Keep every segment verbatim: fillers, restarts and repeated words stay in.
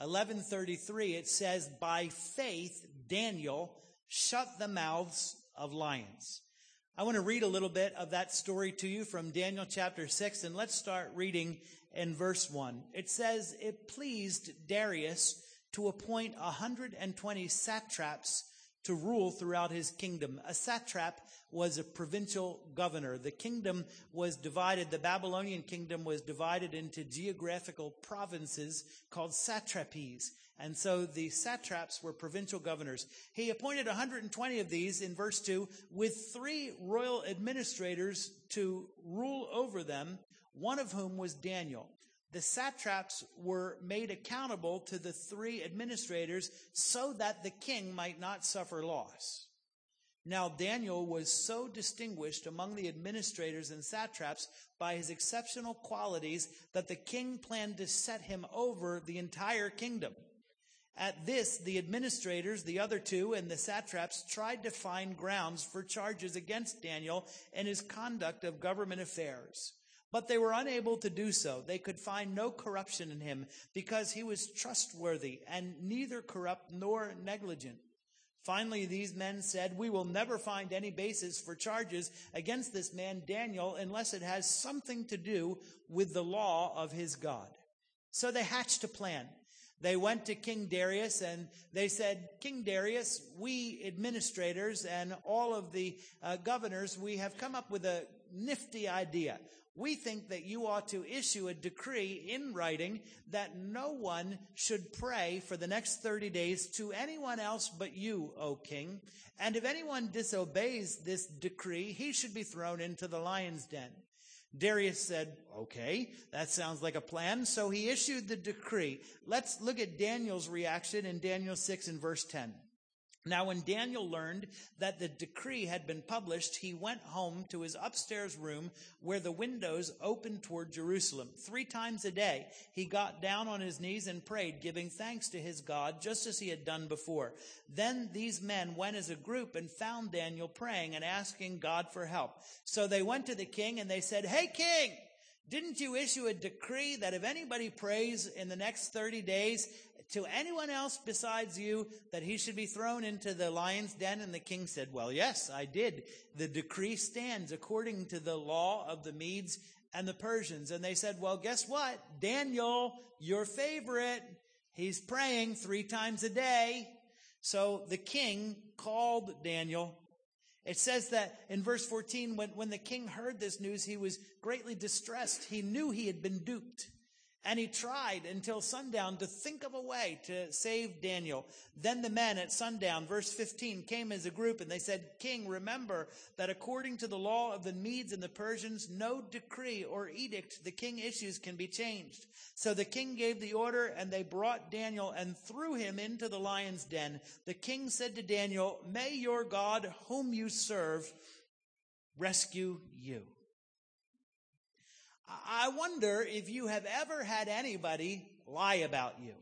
eleven thirty-three, it says, by faith, Daniel shut the mouths of lions. I want to read a little bit of that story to you from Daniel chapter six, and let's start reading in verse one. It says, it pleased Darius to appoint one hundred twenty satraps to rule throughout his kingdom. A satrap was a provincial governor. The kingdom was divided, the Babylonian kingdom was divided into geographical provinces called satrapies. And so the satraps were provincial governors. He appointed one hundred twenty of these in verse two with three royal administrators to rule over them, one of whom was Daniel. The satraps were made accountable to the three administrators so that the king might not suffer loss. Now Daniel was so distinguished among the administrators and satraps by his exceptional qualities that the king planned to set him over the entire kingdom. At this, the administrators, the other two, and the satraps tried to find grounds for charges against Daniel and his conduct of government affairs. But they were unable to do so. They could find no corruption in him because he was trustworthy and neither corrupt nor negligent. Finally, these men said, we will never find any basis for charges against this man Daniel unless it has something to do with the law of his God. So they hatched a plan. They went to King Darius and they said, King Darius, we administrators and all of the uh, governors, we have come up with a nifty idea. We think that you ought to issue a decree in writing that no one should pray for the next thirty days to anyone else but you, O king. And if anyone disobeys this decree, he should be thrown into the lion's den. Darius said, okay, that sounds like a plan. So he issued the decree. Let's look at Daniel's reaction in Daniel six and verse ten. Now, when Daniel learned that the decree had been published, he went home to his upstairs room where the windows opened toward Jerusalem. Three times a day, he got down on his knees and prayed, giving thanks to his God, just as he had done before. Then these men went as a group and found Daniel praying and asking God for help. So they went to the king and they said, hey, king, didn't you issue a decree that if anybody prays in the next thirty days to anyone else besides you, that he should be thrown into the lion's den? And the king said, well, yes, I did. The decree stands according to the law of the Medes and the Persians. And they said, well, guess what? Daniel, your favorite, he's praying three times a day. So the king called Daniel. It says that in verse fourteen, when, when the king heard this news, he was greatly distressed. He knew he had been duped. And he tried until sundown to think of a way to save Daniel. Then the men at sundown, verse fifteen, came as a group and they said, King, remember that according to the law of the Medes and the Persians, no decree or edict the king issues can be changed. So the king gave the order and they brought Daniel and threw him into the lion's den. The king said to Daniel, may your God, whom you serve, rescue you. I wonder if you have ever had anybody lie about you.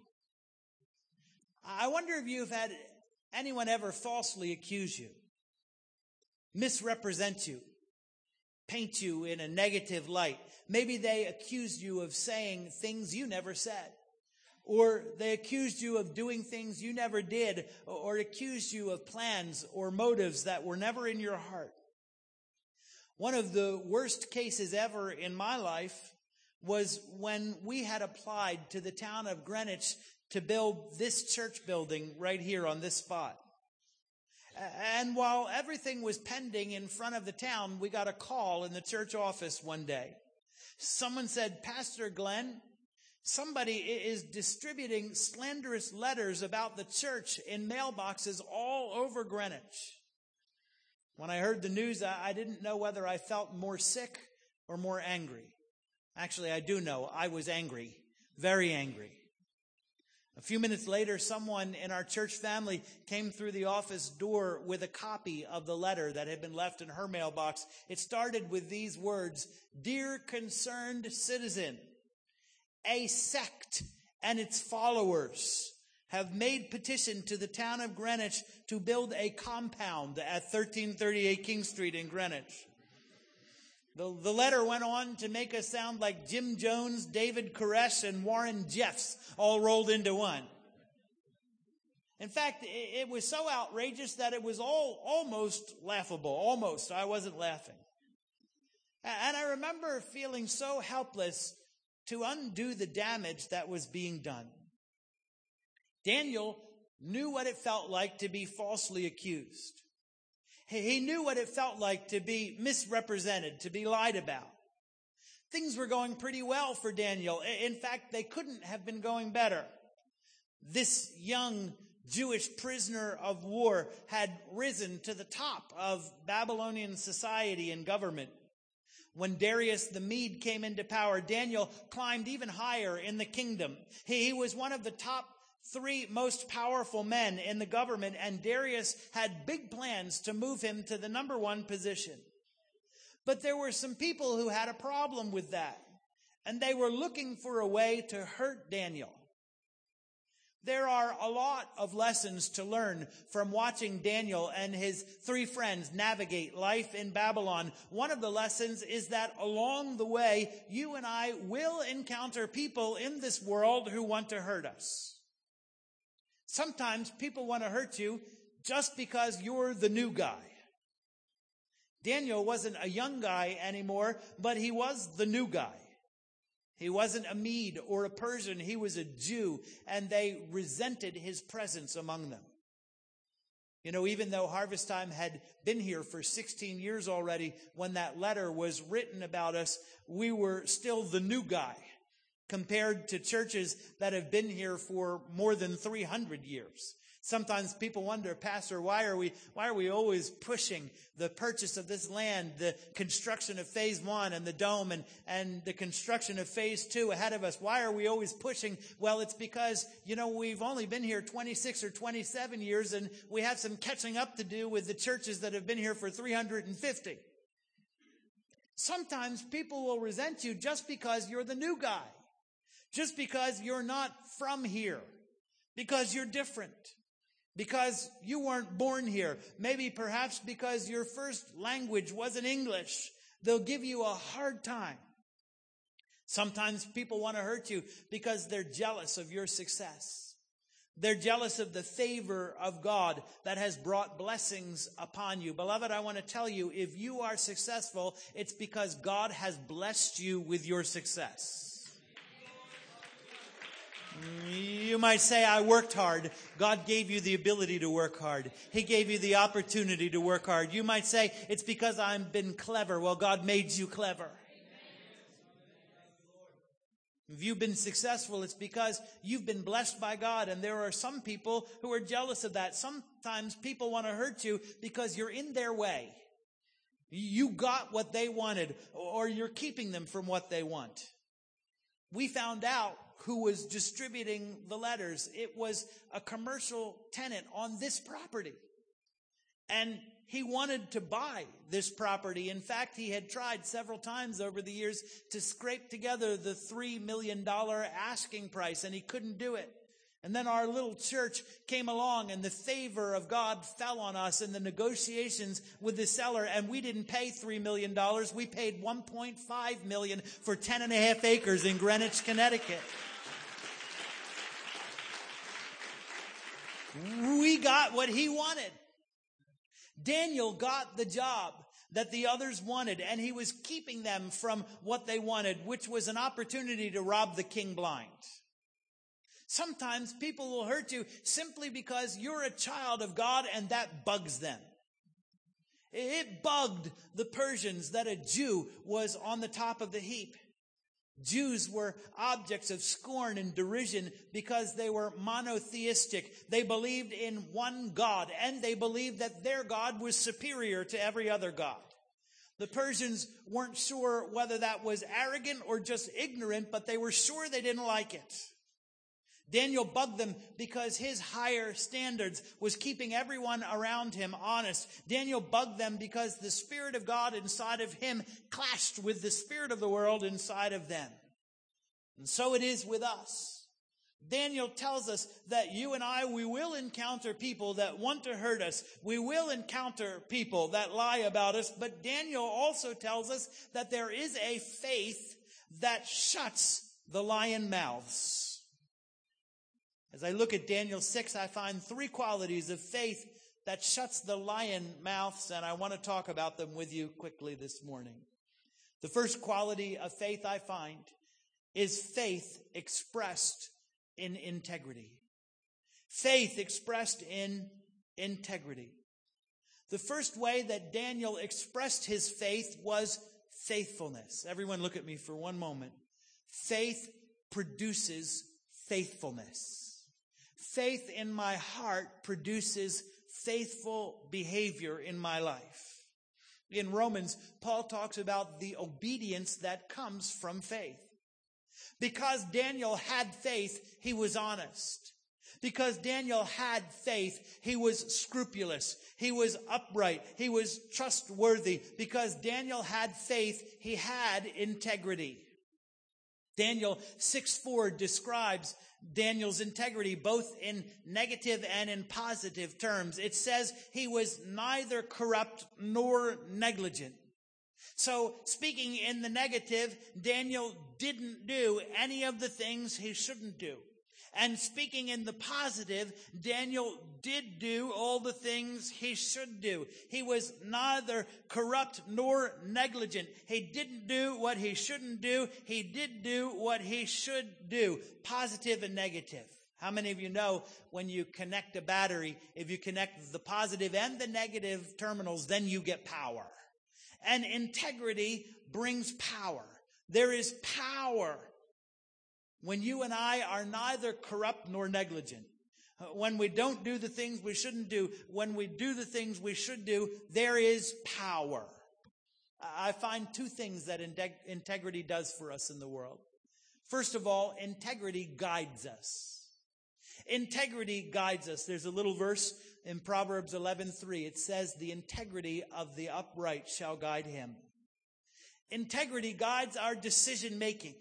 I wonder if you've had anyone ever falsely accuse you, misrepresent you, paint you in a negative light. Maybe they accused you of saying things you never said, or they accused you of doing things you never did, or accused you of plans or motives that were never in your heart. One of the worst cases ever in my life was when we had applied to the town of Greenwich to build this church building right here on this spot. And while everything was pending in front of the town, we got a call in the church office one day. Someone said, Pastor Glenn, somebody is distributing slanderous letters about the church in mailboxes all over Greenwich. When I heard the news, I didn't know whether I felt more sick or more angry. Actually, I do know. I was angry, very angry. A few minutes later, someone in our church family came through the office door with a copy of the letter that had been left in her mailbox. It started with these words, Dear concerned citizen, a sect and its followers have made petition to the town of Greenwich to build a compound at thirteen thirty-eight King Street in Greenwich. The, the letter went on to make us sound like Jim Jones, David Koresh, and Warren Jeffs all rolled into one. In fact, it, it was so outrageous that it was all almost laughable. Almost. I wasn't laughing. And I remember feeling so helpless to undo the damage that was being done. Daniel knew what it felt like to be falsely accused. He knew what it felt like to be misrepresented, to be lied about. Things were going pretty well for Daniel. In fact, they couldn't have been going better. This young Jewish prisoner of war had risen to the top of Babylonian society and government. When Darius the Mede came into power, Daniel climbed even higher in the kingdom. He, he was one of the top three most powerful men in the government, and Darius had big plans to move him to the number one position. But there were some people who had a problem with that, and they were looking for a way to hurt Daniel. There are a lot of lessons to learn from watching Daniel and his three friends navigate life in Babylon. One of the lessons is that along the way, you and I will encounter people in this world who want to hurt us. Sometimes people want to hurt you just because you're the new guy. Daniel wasn't a young guy anymore, but he was the new guy. He wasn't a Mede or a Persian. He was a Jew, and they resented his presence among them. You know, even though Harvest Time had been here for sixteen years already, when that letter was written about us, we were still the new guy compared to churches that have been here for more than three hundred years. Sometimes people wonder, Pastor, why are we why are we always pushing the purchase of this land, the construction of phase one and the dome and, and the construction of phase two ahead of us? Why are we always pushing? Well, it's because, you know, we've only been here twenty-six or twenty-seven years, and we have some catching up to do with the churches that have been here for three hundred fifty. Sometimes people will resent you just because you're the new guy, just because you're not from here, because you're different. Because you weren't born here. Maybe perhaps because your first language wasn't English. They'll give you a hard time. Sometimes people want to hurt you because they're jealous of your success. They're jealous of the favor of God that has brought blessings upon you. Beloved, I want to tell you, if you are successful, it's because God has blessed you with your success. You might say, I worked hard. God gave you the ability to work hard. He gave you the opportunity to work hard. You might say, it's because I've been clever. Well, God made you clever. If you've been successful, it's because you've been blessed by God. And there are some people who are jealous of that. Sometimes people want to hurt you because you're in their way. You got what they wanted, or you're keeping them from what they want. We found out who was distributing the letters. It was a commercial tenant on this property. And he wanted to buy this property. In fact, he had tried several times over the years to scrape together the three million dollars asking price, and he couldn't do it. And then our little church came along, and the favor of God fell on us in the negotiations with the seller, and we didn't pay three million dollars. We paid one point five million dollars for ten and a half acres in Greenwich, Connecticut. We got what he wanted. Daniel got the job that the others wanted, and he was keeping them from what they wanted, which was an opportunity to rob the king blind. Sometimes people will hurt you simply because you're a child of God, and that bugs them. It bugged the Persians that a Jew was on the top of the heap. Jews were objects of scorn and derision because they were monotheistic. They believed in one God, and they believed that their God was superior to every other God. The Persians weren't sure whether that was arrogant or just ignorant, but they were sure they didn't like it. Daniel bugged them because his higher standards was keeping everyone around him honest. Daniel bugged them because the Spirit of God inside of him clashed with the spirit of the world inside of them. And so it is with us. Daniel tells us that you and I, we will encounter people that want to hurt us. We will encounter people that lie about us. But Daniel also tells us that there is a faith that shuts the lion mouths. As I look at Daniel six, I find three qualities of faith that shuts the lion mouths, and I want to talk about them with you quickly this morning. The first quality of faith I find is faith expressed in integrity. Faith expressed in integrity. The first way that Daniel expressed his faith was faithfulness. Everyone look at me for one moment. Faith produces faithfulness. Faith in my heart produces faithful behavior in my life. In Romans, Paul talks about the obedience that comes from faith. Because Daniel had faith, he was honest. Because Daniel had faith, he was scrupulous. He was upright. He was trustworthy. Because Daniel had faith, he had integrity. Daniel six four describes Daniel's integrity both in negative and in positive terms. It says he was neither corrupt nor negligent. So speaking in the negative, Daniel didn't do any of the things he shouldn't do. And speaking in the positive, Daniel did do all the things he should do. He was neither corrupt nor negligent. He didn't do what he shouldn't do. He did do what he should do. Positive and negative. How many of you know when you connect a battery, if you connect the positive and the negative terminals, then you get power. And integrity brings power. There is power when you and I are neither corrupt nor negligent. When we don't do the things we shouldn't do, when we do the things we should do, there is power. I find two things that integrity does for us in the world. First of all, integrity guides us. Integrity guides us. There's a little verse in Proverbs eleven three. It says, "The integrity of the upright shall guide him." Integrity guides our decision making.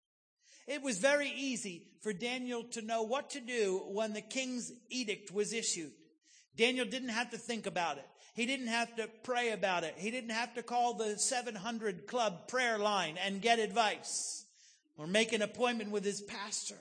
It was very easy for Daniel to know what to do when the king's edict was issued. Daniel didn't have to think about it. He didn't have to pray about it. He didn't have to call the seven hundred club prayer line and get advice or make an appointment with his pastor.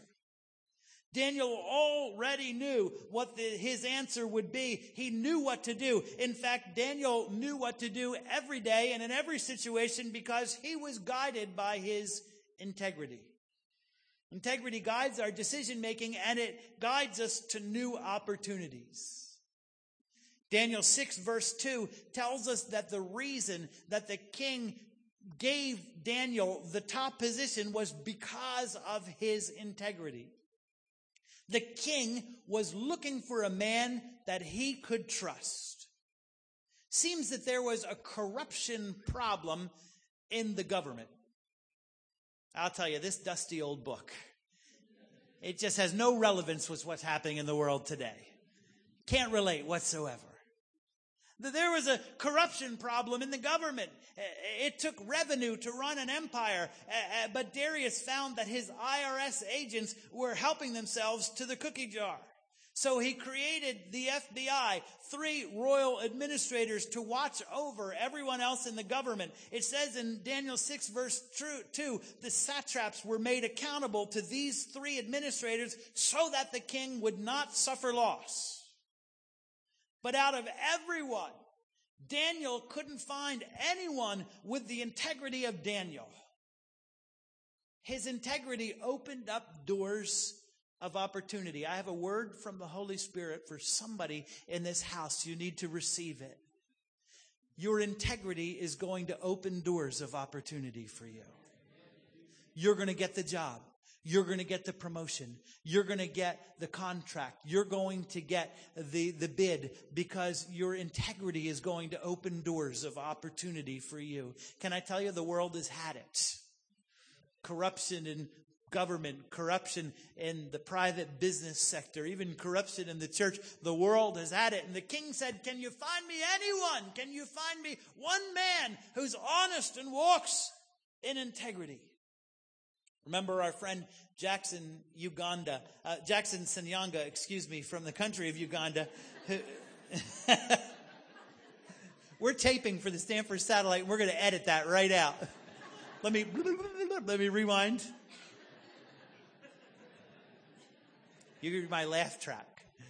Daniel already knew what the, his answer would be. He knew what to do. In fact, Daniel knew what to do every day and in every situation because he was guided by his integrity. Integrity guides our decision making and it guides us to new opportunities. Daniel six verse two tells us that the reason that the king gave Daniel the top position was because of his integrity. The king was looking for a man that he could trust. Seems that there was a corruption problem in the government. I'll tell you, this dusty old book, it just has no relevance with what's happening in the world today. Can't relate whatsoever. There was a corruption problem in the government. It took revenue to run an empire, but Darius found that his I R S agents were helping themselves to the cookie jar. So he created the F B I, three royal administrators to watch over everyone else in the government. It says in Daniel six verse two, the satraps were made accountable to these three administrators so that the king would not suffer loss. But out of everyone, Daniel couldn't find anyone with the integrity of Daniel. His integrity opened up doors of opportunity. I have a word from the Holy Spirit for somebody in this house. You need to receive it. Your integrity is going to open doors of opportunity for you. You're going to get the job. You're going to get the promotion. You're going to get the contract. You're going to get the, the bid because your integrity is going to open doors of opportunity for you. Can I tell you, the world has had it. Corruption in government, corruption in the private business sector, even corruption in the church. The world has had it. And the king said, "Can you find me anyone? Can you find me one man who's honest and walks in integrity?" Remember our friend Jackson Uganda, uh, Jackson Sanyanga, excuse me, from the country of Uganda. We're taping for the Stanford Satellite, and we're going to edit that right out. Let me, let me rewind. You're my laugh track.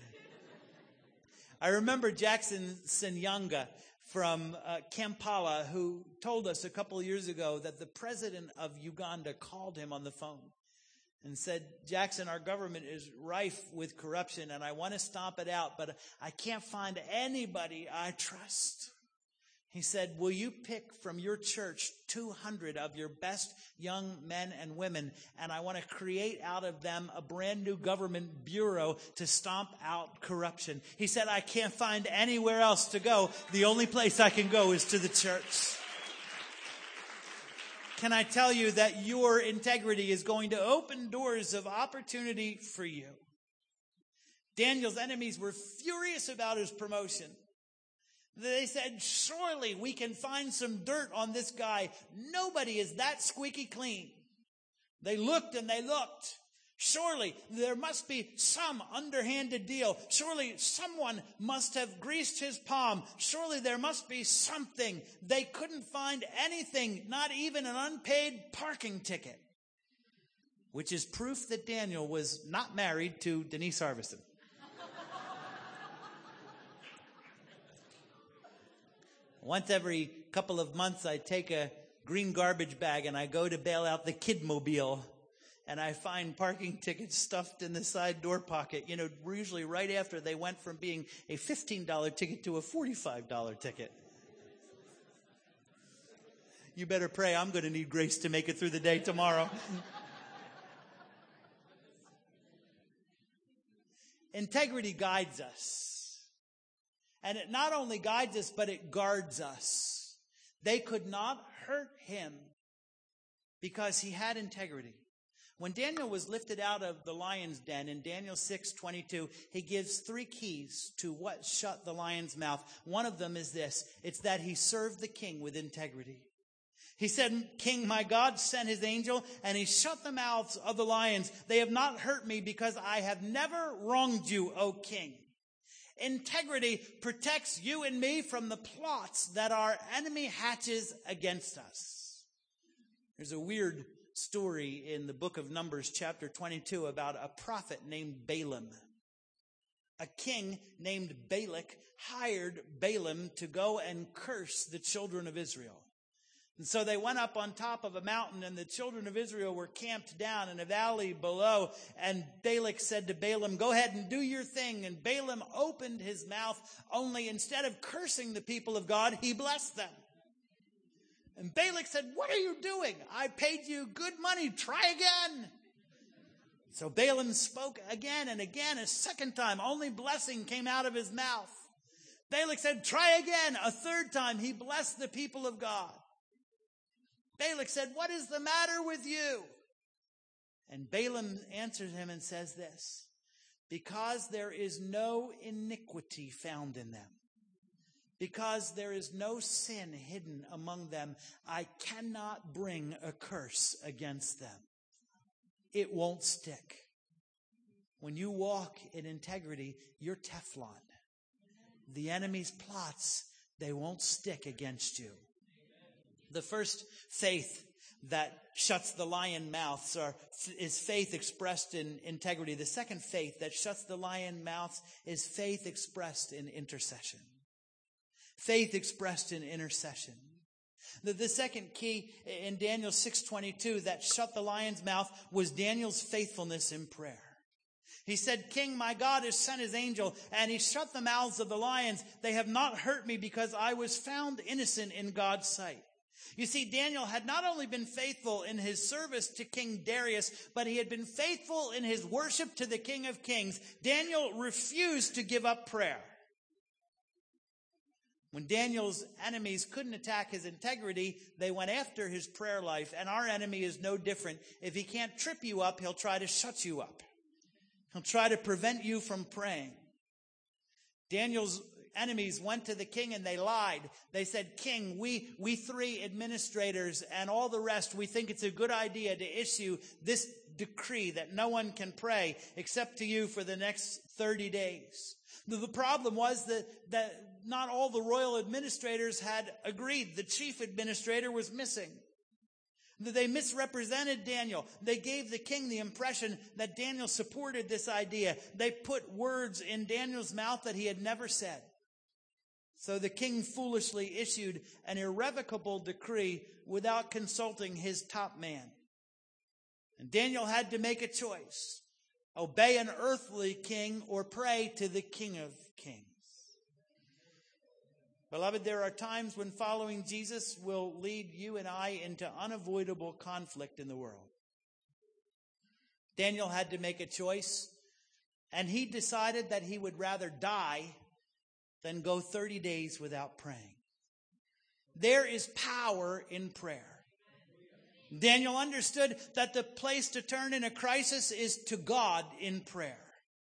I remember Jackson Sanyanga from uh, Kampala, who told us a couple of years ago that the president of Uganda called him on the phone and said, Jackson, our government is rife with corruption and I want to stomp it out, but I can't find anybody I trust. He said, will you pick from your church two hundred of your best young men and women, and I want to create out of them a brand new government bureau to stomp out corruption. He said, I can't find anywhere else to go. The only place I can go is to the church. Can I tell you that your integrity is going to open doors of opportunity for you? Daniel's enemies were furious about his promotion. They said, surely we can find some dirt on this guy. Nobody is that squeaky clean. They looked and they looked. Surely there must be some underhanded deal. Surely someone must have greased his palm. Surely there must be something. They couldn't find anything, not even an unpaid parking ticket, which is proof that Daniel was not married to Denise Harbison. Once every couple of months, I take a green garbage bag and I go to bail out the kidmobile. And I find parking tickets stuffed in the side door pocket. You know, usually right after they went from being a fifteen dollars ticket to a forty-five dollars ticket. You better pray I'm going to need grace to make it through the day tomorrow. Integrity guides us. And it not only guides us, but it guards us. They could not hurt him because he had integrity. When Daniel was lifted out of the lion's den in Daniel six twenty-two, he gives three keys to what shut the lion's mouth. One of them is this. It's that he served the king with integrity. He said, King, my God sent his angel and he shut the mouths of the lions. They have not hurt me because I have never wronged you, O king. Integrity protects you and me from the plots that our enemy hatches against us. There's a weird story in the book of Numbers, chapter twenty-two, about a prophet named Balaam. A king named Balak hired Balaam to go and curse the children of Israel. And so they went up on top of a mountain, and the children of Israel were camped down in a valley below. And Balak said to Balaam, go ahead and do your thing. And Balaam opened his mouth, only instead of cursing the people of God, he blessed them. And Balak said, what are you doing? I paid you good money. Try again. So Balaam spoke again and again, a second time. Only blessing came out of his mouth. Balak said, try again. A third time, he blessed the people of God. Balak said, what is the matter with you? And Balaam answers him and says this, because there is no iniquity found in them, because there is no sin hidden among them, I cannot bring a curse against them. It won't stick. When you walk in integrity, you're Teflon. The enemy's plots, they won't stick against you. The first faith that shuts the lion mouths are, is faith expressed in integrity. The second faith that shuts the lion mouths is faith expressed in intercession. Faith expressed in intercession. The, the second key in Daniel six twenty-two that shut the lion's mouth was Daniel's faithfulness in prayer. He said, King, my God has sent his angel, and he shut the mouths of the lions. They have not hurt me because I was found innocent in God's sight. You see, Daniel had not only been faithful in his service to King Darius, but he had been faithful in his worship to the King of Kings. Daniel refused to give up prayer. When Daniel's enemies couldn't attack his integrity, they went after his prayer life. And our enemy is no different. If he can't trip you up, he'll try to shut you up. He'll try to prevent you from praying. Daniel's enemies went to the king and they lied. They said, King, we, we three administrators and all the rest, we think it's a good idea to issue this decree that no one can pray except to you for the next thirty days. The problem was that, that not all the royal administrators had agreed. The chief administrator was missing. They misrepresented Daniel. They gave the king the impression that Daniel supported this idea. They put words in Daniel's mouth that he had never said. So the king foolishly issued an irrevocable decree without consulting his top man. And Daniel had to make a choice. Obey an earthly king or pray to the King of Kings. Beloved, there are times when following Jesus will lead you and I into unavoidable conflict in the world. Daniel had to make a choice, and he decided that he would rather die than go thirty days without praying. There is power in prayer. Daniel understood that the place to turn in a crisis is to God in prayer.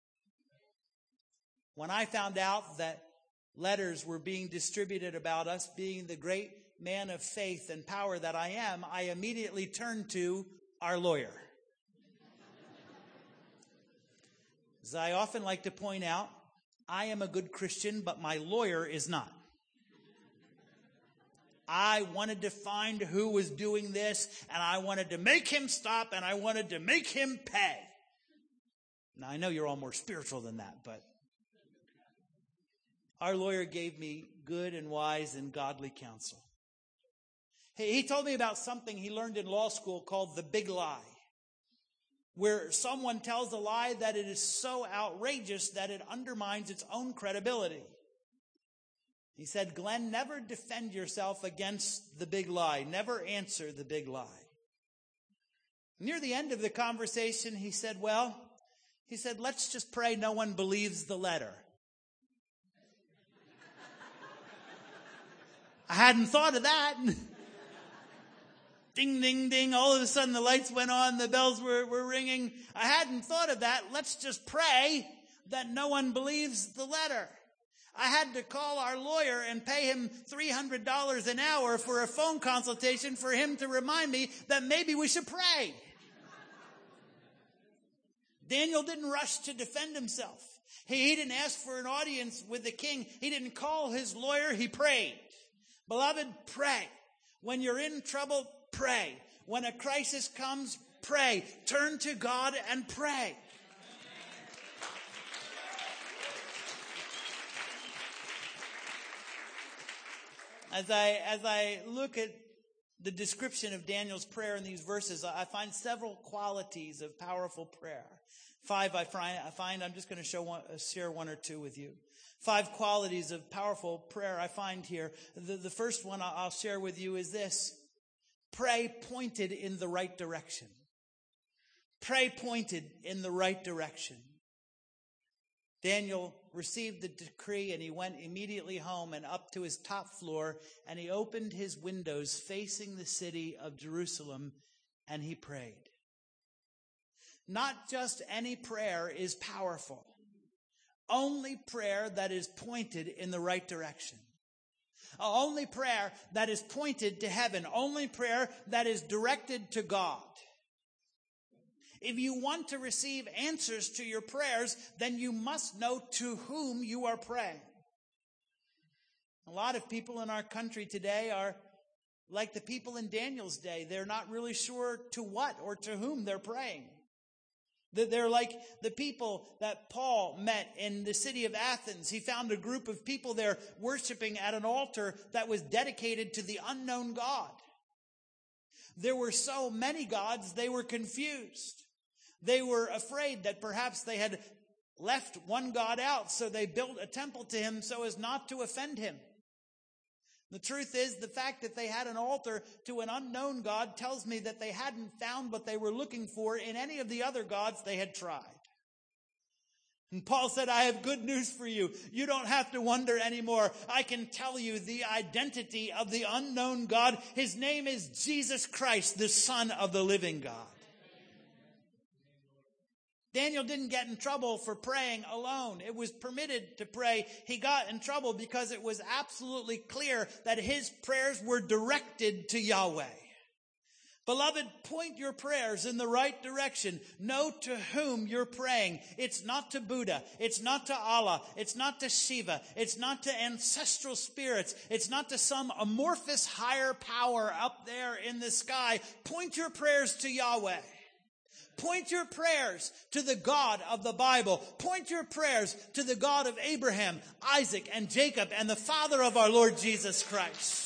When I found out that letters were being distributed about us being the great man of faith and power that I am, I immediately turned to our lawyer. As I often like to point out, I am a good Christian, but my lawyer is not. I wanted to find who was doing this, and I wanted to make him stop, and I wanted to make him pay. Now, I know you're all more spiritual than that, but our lawyer gave me good and wise and godly counsel. He told me about something he learned in law school called the big lie, where someone tells a lie that it is so outrageous that it undermines its own credibility. He said, Glenn, never defend yourself against the big lie. Never answer the big lie. Near the end of the conversation, he said, well, he said, let's just pray no one believes the letter. I hadn't thought of that. Ding, ding, ding. All of a sudden the lights went on. The bells were, were ringing. I hadn't thought of that. Let's just pray that no one believes the letter. I had to call our lawyer and pay him three hundred dollars an hour for a phone consultation for him to remind me that maybe we should pray. Daniel didn't rush to defend himself. He, he didn't ask for an audience with the king. He didn't call his lawyer. He prayed. Beloved, pray. When you're in trouble, pray. When a crisis comes, pray. Turn to God and pray. As I, as I look at the description of Daniel's prayer in these verses, I find several qualities of powerful prayer. Five I find, I find I'm just going to show one, share one or two with you. Five qualities of powerful prayer I find here. The, the first one I'll share with you is this. Pray pointed in the right direction. Pray pointed in the right direction. Daniel received the decree and he went immediately home and up to his top floor, and he opened his windows facing the city of Jerusalem and he prayed. Not just any prayer is powerful. Only prayer that is pointed in the right direction. Only prayer that is pointed to heaven. Only prayer that is directed to God. If you want to receive answers to your prayers, then you must know to whom you are praying. A lot of people in our country today are like the people in Daniel's day. They're not really sure to what or to whom they're praying. They're like the people that Paul met in the city of Athens. He found a group of people there worshiping at an altar that was dedicated to the unknown God. There were so many gods, they were confused. They were afraid that perhaps they had left one God out, so they built a temple to him so as not to offend him. The truth is, the fact that they had an altar to an unknown God tells me that they hadn't found what they were looking for in any of the other gods they had tried. And Paul said, I have good news for you. You don't have to wonder anymore. I can tell you the identity of the unknown God. His name is Jesus Christ, the Son of the living God. Daniel didn't get in trouble for praying alone. It was permitted to pray. He got in trouble because it was absolutely clear that his prayers were directed to Yahweh. Beloved, point your prayers in the right direction. Know to whom you're praying. It's not to Buddha. It's not to Allah. It's not to Shiva. It's not to ancestral spirits. It's not to some amorphous higher power up there in the sky. Point your prayers to Yahweh. Point your prayers to the God of the Bible. Point your prayers to the God of Abraham, Isaac, and Jacob, and the Father of our Lord Jesus Christ.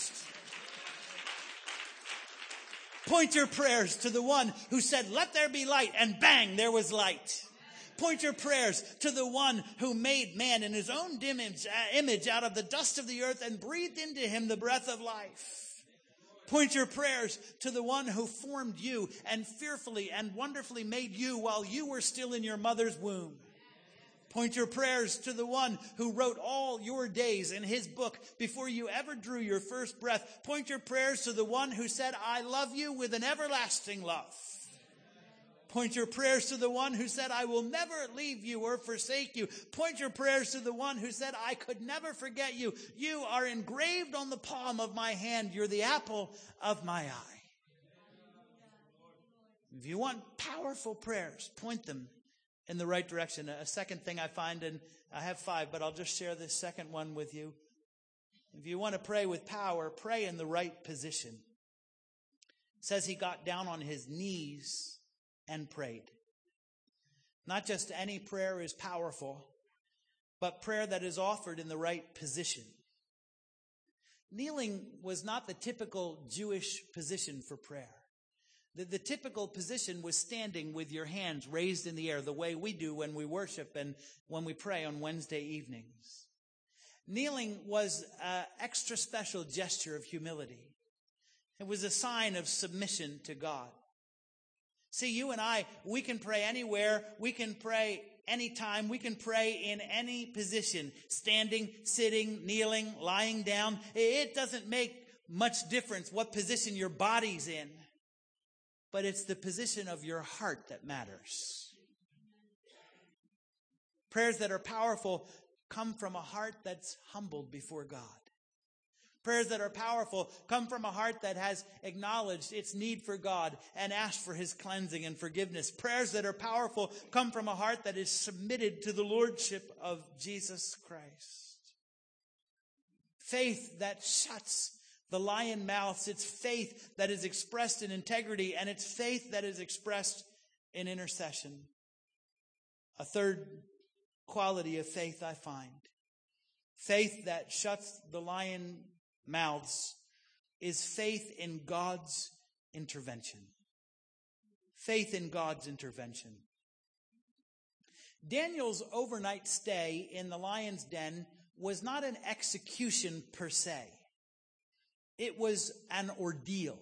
Point your prayers to the one who said, "Let there be light," and bang, there was light. Point your prayers to the one who made man in his own image, uh, image out of the dust of the earth and breathed into him the breath of life. Point your prayers to the one who formed you and fearfully and wonderfully made you while you were still in your mother's womb. Point your prayers to the one who wrote all your days in his book before you ever drew your first breath. Point your prayers to the one who said, "I love you with an everlasting love." Point your prayers to the one who said, "I will never leave you or forsake you." Point your prayers to the one who said, "I could never forget you. You are engraved on the palm of my hand. You're the apple of my eye." If you want powerful prayers, point them in the right direction. A second thing I find, and I have five, but I'll just share this second one with you. If you want to pray with power, pray in the right position. It says he got down on his knees and prayed. Not just any prayer is powerful, but prayer that is offered in the right position. Kneeling was not the typical Jewish position for prayer. The, the typical position was standing with your hands raised in the air, the way we do when we worship and when we pray on Wednesday evenings. Kneeling was an extra special gesture of humility. It was a sign of submission to God. See, you and I, we can pray anywhere. We can pray anytime. We can pray in any position, standing, sitting, kneeling, lying down. It doesn't make much difference what position your body's in. But it's the position of your heart that matters. Prayers that are powerful come from a heart that's humbled before God. Prayers that are powerful come from a heart that has acknowledged its need for God and asked for his cleansing and forgiveness. Prayers that are powerful come from a heart that is submitted to the lordship of Jesus Christ. Faith that shuts the lion mouths. It's faith that is expressed in integrity, and it's faith that is expressed in intercession. A third quality of faith I find. Faith that shuts the lion mouths is faith in God's intervention. Faith in God's intervention. Daniel's overnight stay in the lion's den was not an execution per se. It was an ordeal.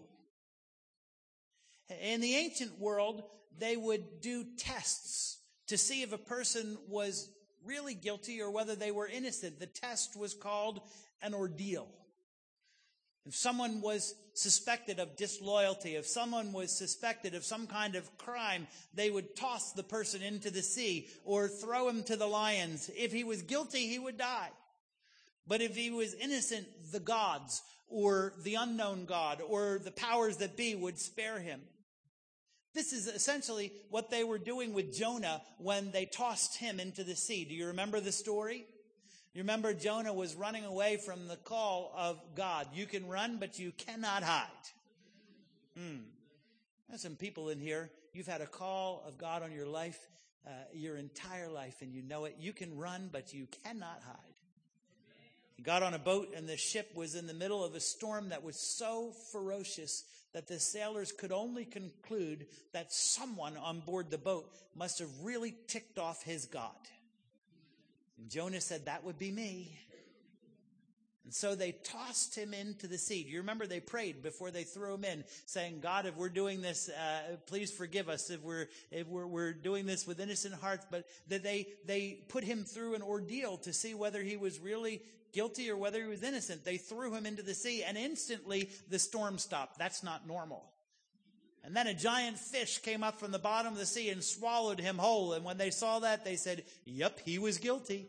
In the ancient world, they would do tests to see if a person was really guilty or whether they were innocent. The test was called an ordeal. If someone was suspected of disloyalty, if someone was suspected of some kind of crime, they would toss the person into the sea or throw him to the lions. If he was guilty, he would die. But if he was innocent, the gods or the unknown God or the powers that be would spare him. This is essentially what they were doing with Jonah when they tossed him into the sea. Do you remember the story? You remember Jonah was running away from the call of God. You can run, but you cannot hide. Hmm. There's some people in here, you've had a call of God on your life, uh, your entire life, and you know it. You can run, but you cannot hide. He got on a boat, and the ship was in the middle of a storm that was so ferocious that the sailors could only conclude that someone on board the boat must have really ticked off his God. And Jonah said, "That would be me." And so they tossed him into the sea. Do you remember they prayed before they threw him in, saying, "God, if we're doing this, uh, please forgive us if we're if we're, we're doing this with innocent hearts." But that they they put him through an ordeal to see whether he was really guilty or whether he was innocent. They threw him into the sea, and instantly the storm stopped. That's not normal. And then a giant fish came up from the bottom of the sea and swallowed him whole. And when they saw that, they said, yep, he was guilty.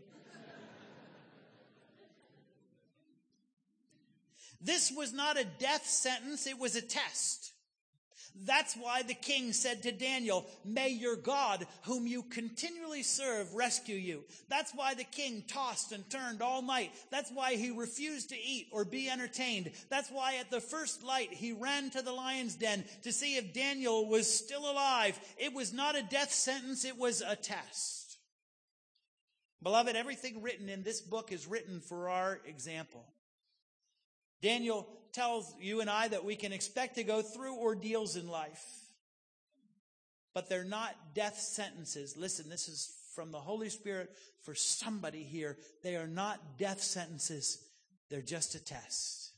This was not a death sentence, it was a test. That's why the king said to Daniel, may your God, whom you continually serve, rescue you. That's why the king tossed and turned all night. That's why he refused to eat or be entertained. That's why at the first light he ran to the lion's den to see if Daniel was still alive. It was not a death sentence, it was a test. Beloved, everything written in this book is written for our example. Daniel tells you and I that we can expect to go through ordeals in life, but they're not death sentences. Listen, this is from the Holy Spirit for somebody here. They are not death sentences. They're just a test.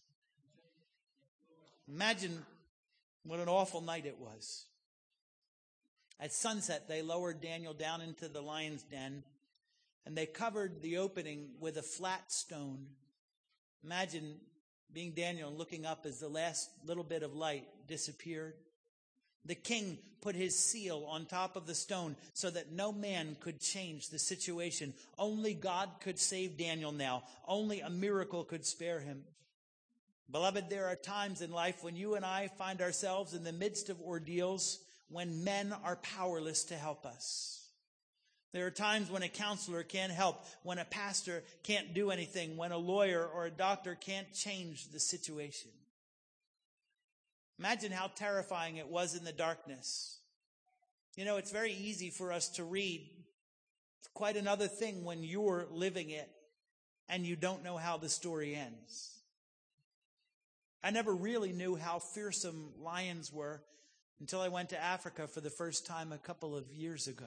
Imagine what an awful night it was. At sunset, they lowered Daniel down into the lion's den, and they covered the opening with a flat stone. Imagine being Daniel and looking up as the last little bit of light disappeared. The king put his seal on top of the stone so that no man could change the situation. Only God could save Daniel now. Only a miracle could spare him. Beloved, there are times in life when you and I find ourselves in the midst of ordeals when men are powerless to help us. There are times when a counselor can't help, when a pastor can't do anything, when a lawyer or a doctor can't change the situation. Imagine how terrifying it was in the darkness. You know, it's very easy for us to read. It's quite another thing when you're living it and you don't know how the story ends. I never really knew how fearsome lions were until I went to Africa for the first time a couple of years ago.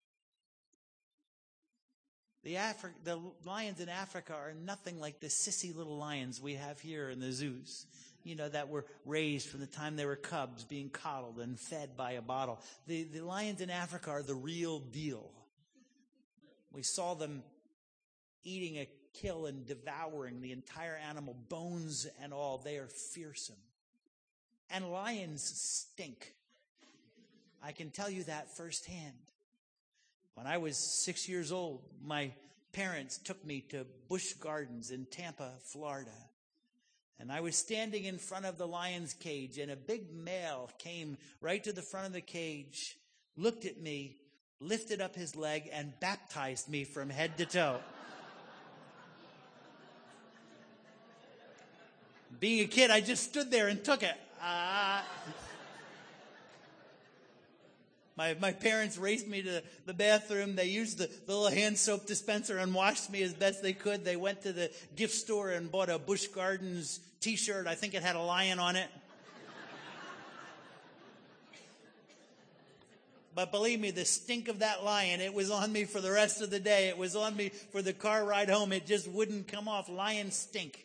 The, Afri- the lions in Africa are nothing like the sissy little lions we have here in the zoos, you know, that were raised from the time they were cubs, being coddled and fed by a bottle. The, the lions in Africa are the real deal. We saw them eating a kill and devouring the entire animal, bones and all. They are fearsome. And lions stink. I can tell you that firsthand. When I was six years old, my parents took me to Busch Gardens in Tampa, Florida. And I was standing in front of the lion's cage, and a big male came right to the front of the cage, looked at me, lifted up his leg, and baptized me from head to toe. Being a kid, I just stood there and took it. Ah... Uh, My my parents raced me to the bathroom. They used the, the little hand soap dispenser and washed me as best they could. They went to the gift store and bought a Busch Gardens t-shirt. I think it had a lion on it. But believe me, the stink of that lion, it was on me for the rest of the day. It was on me for the car ride home. It just wouldn't come off. Lion stink.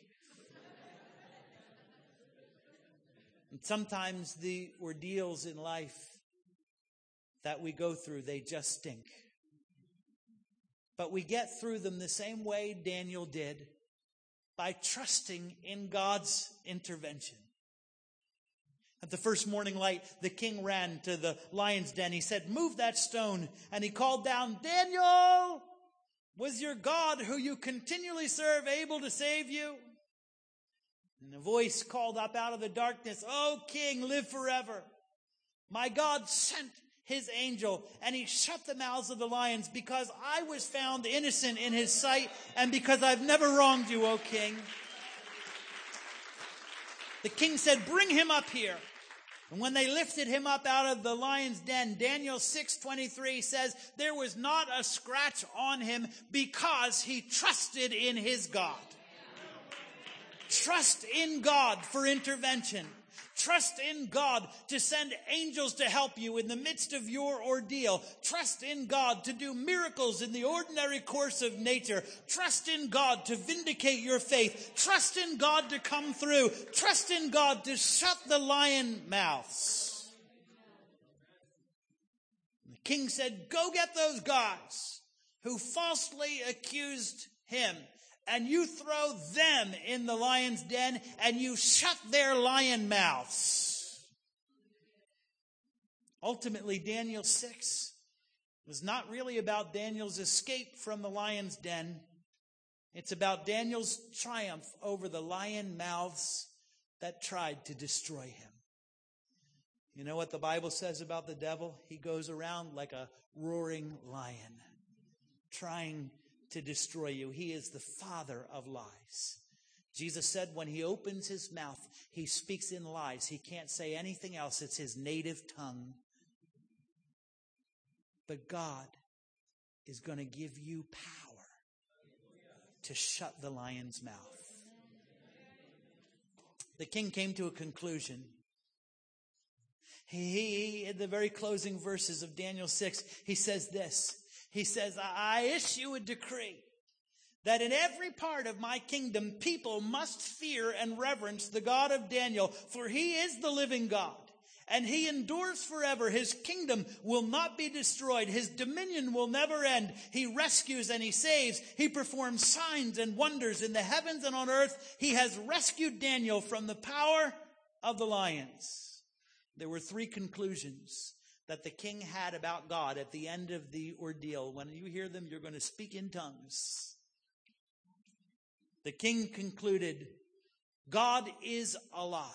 And sometimes the ordeals in life that we go through, they just stink. But we get through them the same way Daniel did, by trusting in God's intervention. At the first morning light, the king ran to the lion's den. He said, move that stone. And he called down, Daniel, was your God who you continually serve able to save you? And a voice called up out of the darkness, O king, live forever. My God sent his angel, and he shut the mouths of the lions because I was found innocent in his sight and because I've never wronged you, O king. The king said, bring him up here. And when they lifted him up out of the lion's den, Daniel six twenty-three says, there was not a scratch on him because he trusted in his God. Trust in God for intervention. Trust in God to send angels to help you in the midst of your ordeal. Trust in God to do miracles in the ordinary course of nature. Trust in God to vindicate your faith. Trust in God to come through. Trust in God to shut the lion mouths. The king said, go get those guys who falsely accused him. And you throw them in the lion's den, and you shut their lion mouths. Ultimately, Daniel six was not really about Daniel's escape from the lion's den. It's about Daniel's triumph over the lion mouths that tried to destroy him. You know what the Bible says about the devil? He goes around like a roaring lion, trying to destroy you. He is the father of lies. Jesus said when he opens his mouth, he speaks in lies. He can't say anything else. It's his native tongue. But God is going to give you power to shut the lion's mouth. The king came to a conclusion. He, he, in the very closing verses of Daniel six, he says this. He says, I issue a decree that in every part of my kingdom, people must fear and reverence the God of Daniel, for he is the living God, and he endures forever. His kingdom will not be destroyed. His dominion will never end. He rescues and he saves. He performs signs and wonders in the heavens and on earth. He has rescued Daniel from the power of the lions. There were three conclusions that the king had about God at the end of the ordeal. When you hear them, you're going to speak in tongues. The king concluded, God is alive.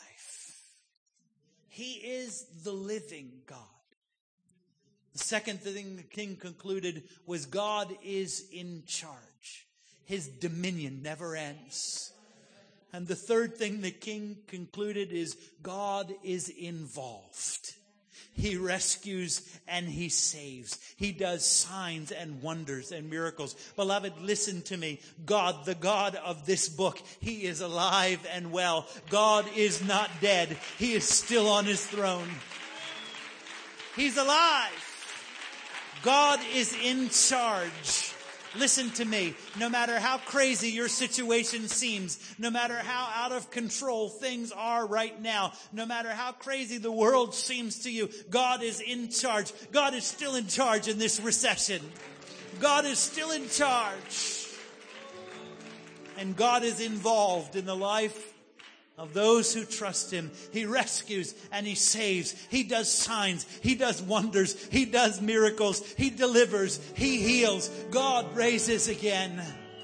He is the living God. The second thing the king concluded was God is in charge. His dominion never ends. And the third thing the king concluded is God is involved. He rescues and he saves. He does signs and wonders and miracles. Beloved, listen to me. God, the God of this book, he is alive and well. God is not dead. He is still on his throne. He's alive. God is in charge. Listen to me. No matter how crazy your situation seems, no matter how out of control things are right now, no matter how crazy the world seems to you, God is in charge. God is still in charge in this recession. God is still in charge. And God is involved in the life of those who trust him. He rescues and he saves. He does signs. He does wonders. He does miracles. He delivers. He heals. God raises again.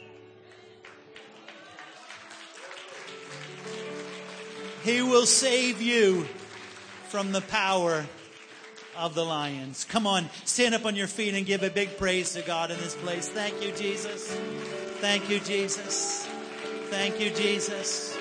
He will save you from the power of the lions. Come on, stand up on your feet and give a big praise to God in this place. Thank you, Jesus. Thank you, Jesus. Thank you, Jesus.